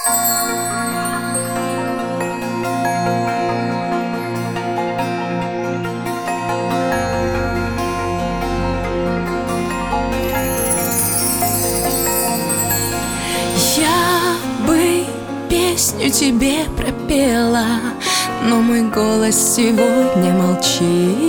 Я бы песню тебе пропела, но мой голос сегодня молчит.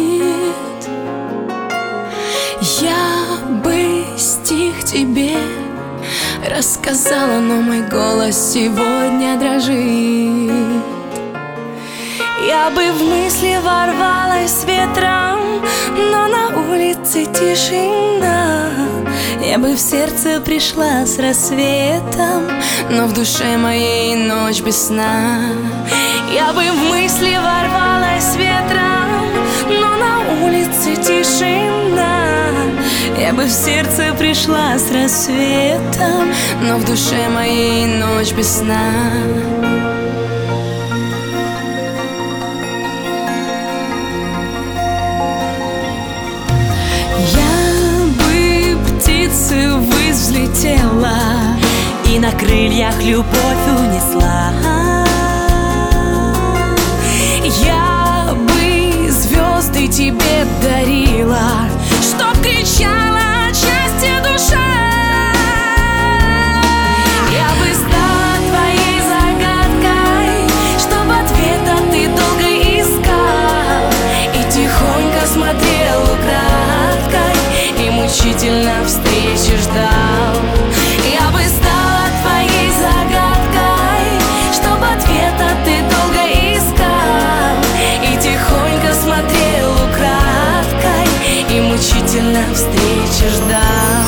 Я бы стих тебе рассказала, но мой голос сегодня дрожит. Я бы в мысли ворвалась ветром, но на улице тишина. Я бы в сердце пришла с рассветом, но в душе моей ночь без сна. Я бы в мысли ворвалась ветром, но на улице тишина. Я бы в сердце пришла с рассветом, но в душе моей ночь без сна. Ввысь взлетела и на крыльях любовь унесла. Я бы звезды тебе дарила, чтоб кричала от счастья душа. Я бы стала твоей загадкой, чтоб ответа ты долго искал и тихонько смотрел украдкой и мучительно встречи ждал. Я бы стала твоей загадкой, чтоб ответа ты долго искал и тихонько смотрел украдкой и мучительно встречи ждал.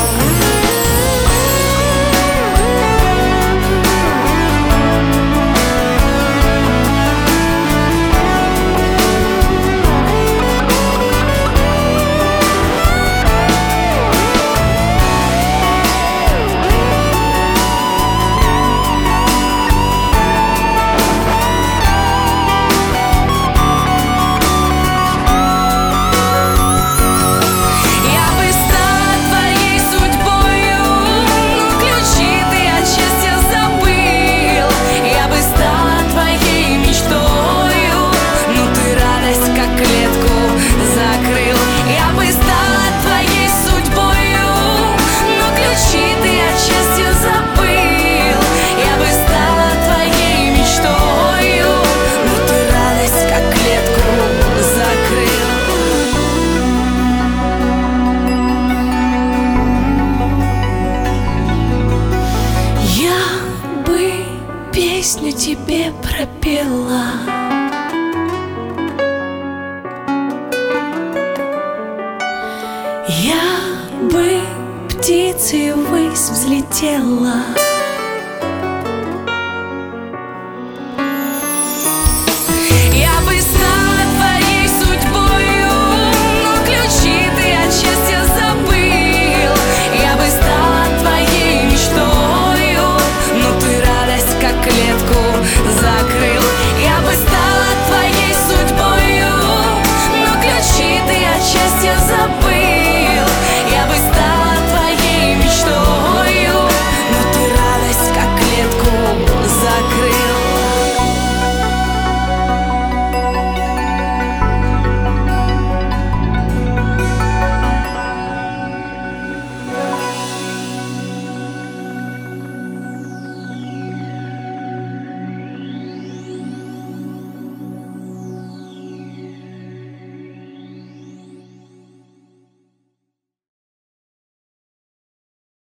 Песню тебе пропела. Я бы птицей ввысь взлетела.